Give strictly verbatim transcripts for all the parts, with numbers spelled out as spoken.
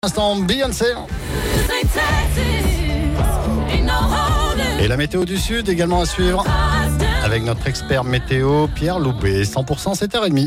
Instant Beyoncé. Et la météo du Sud également à suivre avec notre expert météo Pierre Loubet. cent pour cent sept heures trente.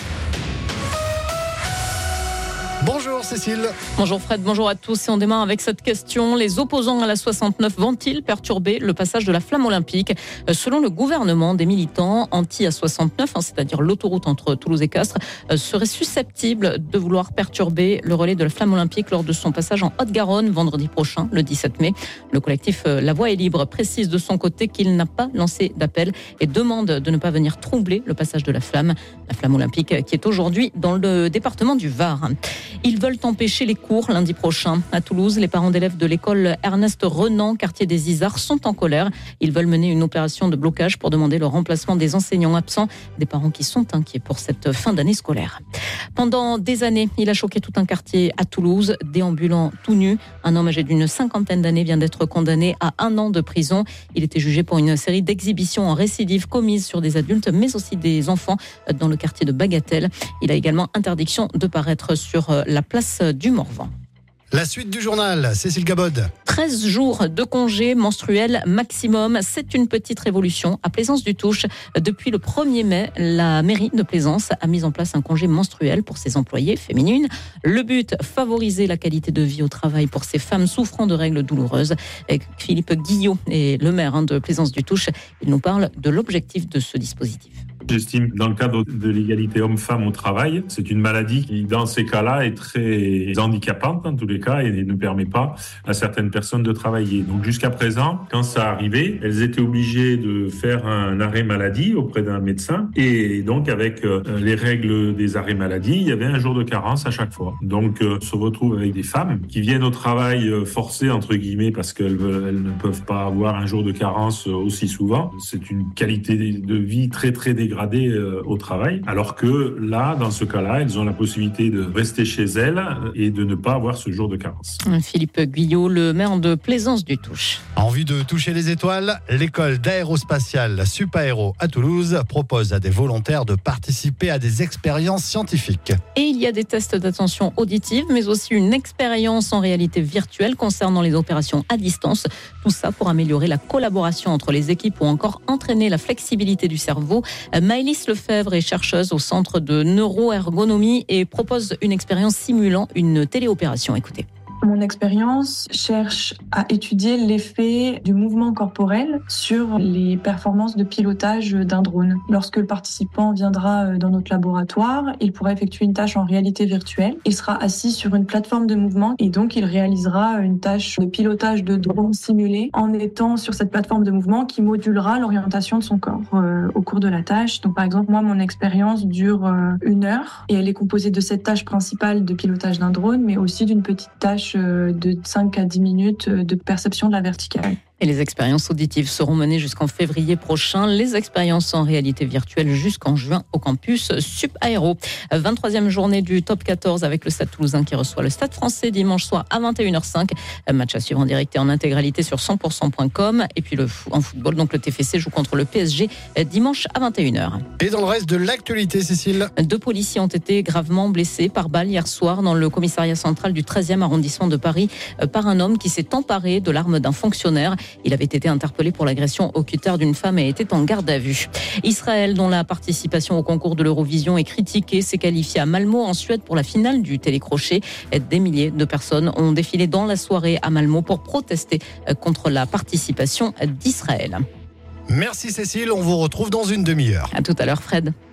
Bonjour Cécile. Bonjour Fred, bonjour à tous. Et on démarre avec cette question. Les opposants à la soixante-neuf vont-ils perturber le passage de la flamme olympique ? Selon le gouvernement, des militants anti-A soixante-neuf, hein, c'est-à-dire l'autoroute entre Toulouse et Castres, euh, seraient susceptibles de vouloir perturber le relais de la flamme olympique lors de son passage en Haute-Garonne vendredi prochain, le dix-sept mai. Le collectif euh, La Voix est libre précise de son côté qu'il n'a pas lancé d'appel et demande de ne pas venir troubler le passage de la flamme. La flamme olympique qui est aujourd'hui dans le département du Var. Ils veulent empêcher les cours lundi prochain. À Toulouse, les parents d'élèves de l'école Ernest Renan, quartier des Isards, sont en colère. Ils veulent mener une opération de blocage pour demander le remplacement des enseignants absents. Des parents qui sont inquiets pour cette fin d'année scolaire. Pendant des années, il a choqué tout un quartier à Toulouse, déambulant tout nu. Un homme âgé d'une cinquantaine d'années vient d'être condamné à un an de prison. Il était jugé pour une série d'exhibitions en récidive commises sur des adultes, mais aussi des enfants dans le quartier de Bagatelle. Il a également interdiction de paraître sur la place du Morvan. La suite du journal, Cécile Gabod. treize jours de congé menstruel maximum, c'est une petite révolution à Plaisance-du-Touche. Depuis le premier mai, la mairie de Plaisance a mis en place un congé menstruel pour ses employées féminines. Le but, favoriser la qualité de vie au travail pour ces femmes souffrant de règles douloureuses. Et Philippe Guillot est le maire de Plaisance-du-Touche. Il nous parle de l'objectif de ce dispositif. J'estime que dans le cadre de l'égalité homme-femme au travail, c'est une maladie qui, dans ces cas-là, est très handicapante en tous les cas et ne permet pas à certaines personnes de travailler. Donc jusqu'à présent, quand ça arrivait, elles étaient obligées de faire un arrêt maladie auprès d'un médecin et donc avec euh, les règles des arrêts maladie, il y avait un jour de carence à chaque fois. Donc euh, on se retrouve avec des femmes qui viennent au travail euh, forcées entre guillemets parce qu'elles elles ne peuvent pas avoir un jour de carence aussi souvent. C'est une qualité de vie très très dégradée au travail, alors que là, dans ce cas-là, elles ont la possibilité de rester chez elles et de ne pas avoir ce jour de carence. Philippe Guyot, le maire de Plaisance-du-Touche. Envie de toucher les étoiles, l'école d'aérospatiale Supaéro à Toulouse propose à des volontaires de participer à des expériences scientifiques. Et il y a des tests d'attention auditive, mais aussi une expérience en réalité virtuelle concernant les opérations à distance. Tout ça pour améliorer la collaboration entre les équipes ou encore entraîner la flexibilité du cerveau. Maëlys Lefebvre est chercheuse au centre de neuroergonomie et propose une expérience simulant une téléopération. Écoutez. Mon expérience cherche à étudier l'effet du mouvement corporel sur les performances de pilotage d'un drone. Lorsque le participant viendra dans notre laboratoire, il pourra effectuer une tâche en réalité virtuelle. Il sera assis sur une plateforme de mouvement et donc il réalisera une tâche de pilotage de drone simulé en étant sur cette plateforme de mouvement qui modulera l'orientation de son corps euh, au cours de la tâche. Donc par exemple, moi, mon expérience dure euh, une heure et elle est composée de cette tâche principale de pilotage d'un drone, mais aussi d'une petite tâche de cinq à dix minutes de perception de la verticale. Et les expériences auditives seront menées jusqu'en février prochain. Les expériences en réalité virtuelle jusqu'en juin au campus Supaéro. vingt-troisième journée du top quatorze avec le Stade Toulousain qui reçoit le Stade Français dimanche soir à vingt et une heures cinq. Match à suivre en direct et en intégralité sur cent pour cent point com. Et puis le, en football, donc le T F C joue contre le P S G dimanche à vingt et une heures. Et dans le reste de l'actualité, Cécile ? Deux policiers ont été gravement blessés par balle hier soir dans le commissariat central du treizième arrondissement de Paris par un homme qui s'est emparé de l'arme d'un fonctionnaire. Il avait été interpellé pour l'agression au cutter d'une femme et était en garde à vue. Israël, dont la participation au concours de l'Eurovision est critiquée, s'est qualifié à Malmö en Suède pour la finale du télécrochet. Des milliers de personnes ont défilé dans la soirée à Malmö pour protester contre la participation d'Israël. Merci Cécile, on vous retrouve dans une demi-heure. À tout à l'heure Fred.